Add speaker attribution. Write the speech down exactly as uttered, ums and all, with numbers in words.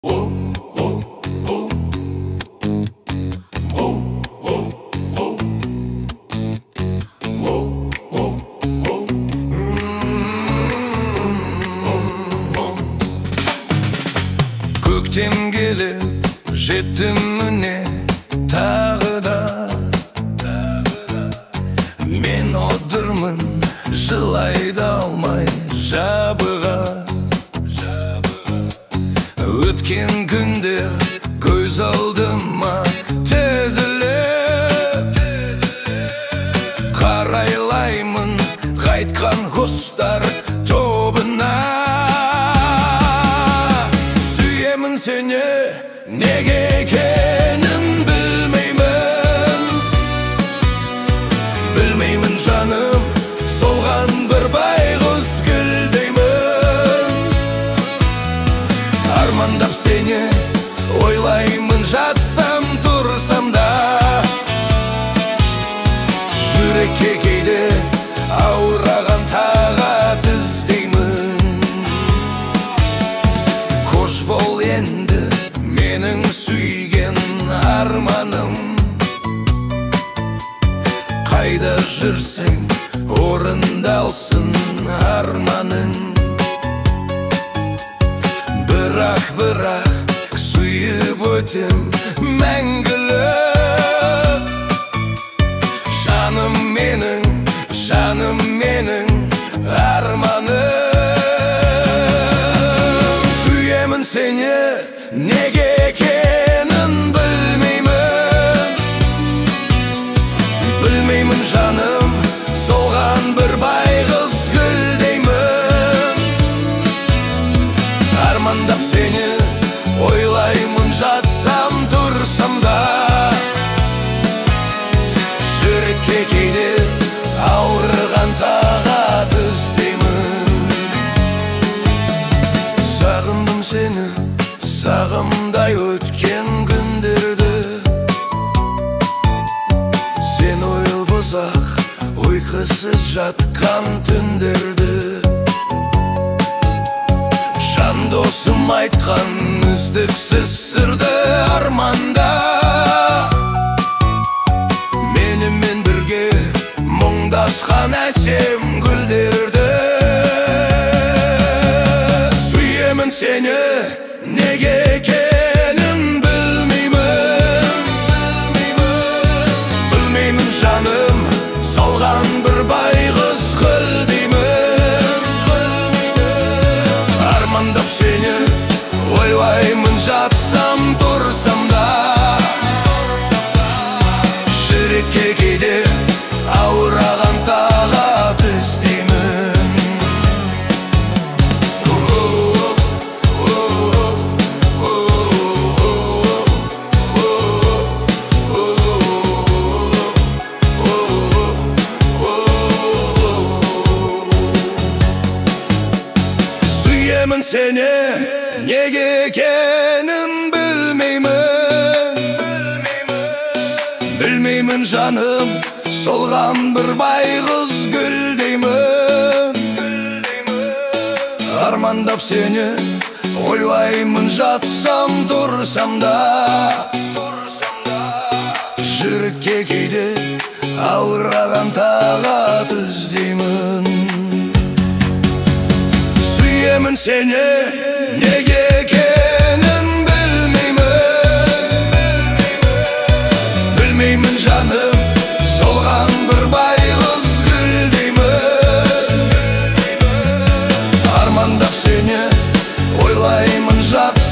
Speaker 1: Көктем келіп жеттім міне тағы да. Мен отырмын жылай да алмай жабыға. Өткен күндер көз алдыма тізіліп, қарайлаймын қайтқан құстар тобына. Сүйемін сені, неге екенін білмеймін. Білмеймін жаным, солған бір байғұс гүлдеймін. Армандап сені ойлаймын, жатсам тұрсам да. Жүрекке кейде ауыраған тағат іздеймін. Қош бол енді менің сүйген арманым. Қайда жүрсең орындалсын арманың. Бірақ, бірақ сүйіп өтем мәңгілік. Жаным менің, жаным менің арманым. Сүйемін сені, неге екенін білмеймін. Білмеймін жаным, солған бір байғұс гүлдеймін. Армандап сені ойлаймын, жатсам тұрсам да. Жүрекке кейде ауырған тағат іздеймін. Сағындым сені, сағымдай өткен күндерді. Сен ойыл бозақ, ұйқысыз жатқан түндерді. Жан досым айтқан үздіксіз сырды арманда. Менімен бірге мұңдасқан әсем гүлдерді. Сүйемін сені, неге екенін білмеймін. Білмеймін жаным, солған бір байғұс гүлдеймін. Армандап сені ойлаймын, жатсам тұрсам да. Жүрекке кейде ауыраған тағат іздеймін. Сүйемін сені, неге екенін білмеймін. Білмеймін жаным, солған бір байғұс гүлдеймін. Армандап сені ойлаймын, жатсам тұрсам да. Жүрекке кейде ауырған тағат іздеймін. Сүйемін сені, неге екенін білмеймін. Білмеймін жаным, солған бір байғұс гүлдеймін. Армандап сені ойлаймын, жатсам